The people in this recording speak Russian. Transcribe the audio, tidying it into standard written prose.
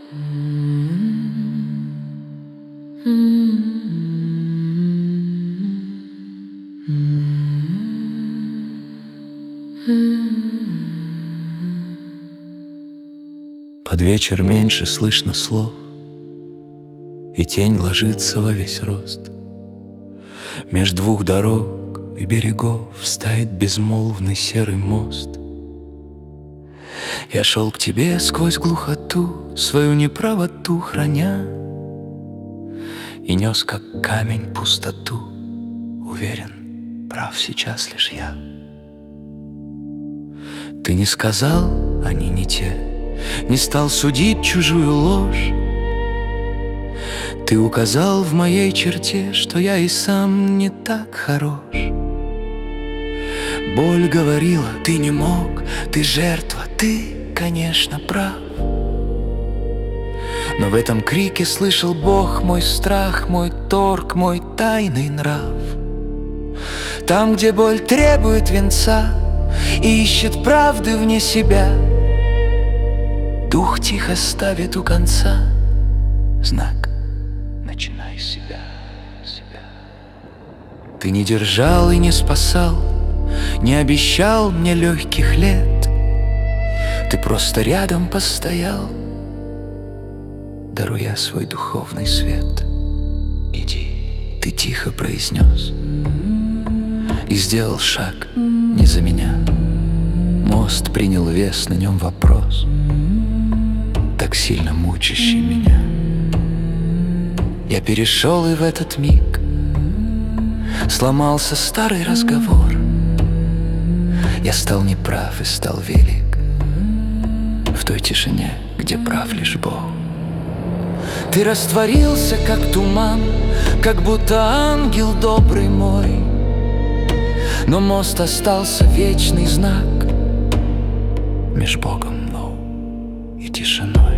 Под вечер меньше слышно слов, и тень ложится во весь рост. Меж двух дорог и берегов стоит безмолвный серый мост. Я шел к тебе сквозь глухоту, свою неправоту храня, и нес, как камень, пустоту. Уверен, прав сейчас лишь я. Ты не сказал, они не те, не стал судить чужую ложь. Ты указал в моей черте, что я и сам не так хорош. Боль говорила, ты не мог, ты жертва, ты, конечно, прав. Но в этом крике слышал Бог мой страх, мой торг, мой тайный нрав. Там, где боль требует венца и ищет правды вне себя, дух тихо ставит у конца знак: начинай с себя. Ты не держал и не спасал, не обещал мне легких лет. Ты просто рядом постоял, даруя свой духовный свет. Иди, ты тихо произнес и сделал шаг не за меня. Мост принял вес, на нем вопрос, так сильно мучащий меня. Я перешел, и в этот миг сломался старый разговор. Я стал неправ и стал велик в той тишине, где прав лишь Бог. Ты растворился, как туман, как будто ангел добрый мой, но мост остался вечный знак меж Богом мной и тишиной.